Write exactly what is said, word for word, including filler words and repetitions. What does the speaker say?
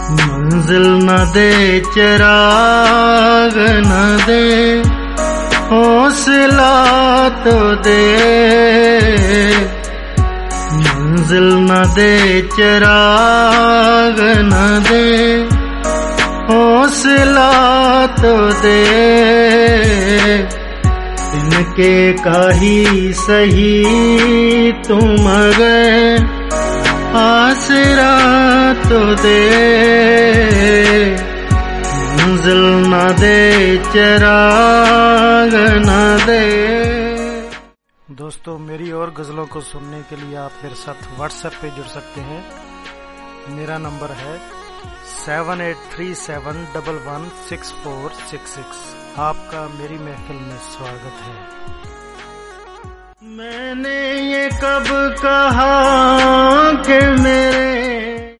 मंजिल न दे चिराग न दे हौसला तो दे, मंजिल न दे चिराग न दे हौसला तो दे। इनके काही सही तुम गए आसरा तो दे, मंजिल न दे चिराग न दे। दोस्तों, मेरी और गजलों को सुनने के लिए आप मेरे साथ व्हाट्सएप पे जुड़ सकते हैं। मेरा नंबर है seven eight three seven double one six four six six. आपका मेरी महफिल में स्वागत है। मैंने ये कब कहा कि मेरे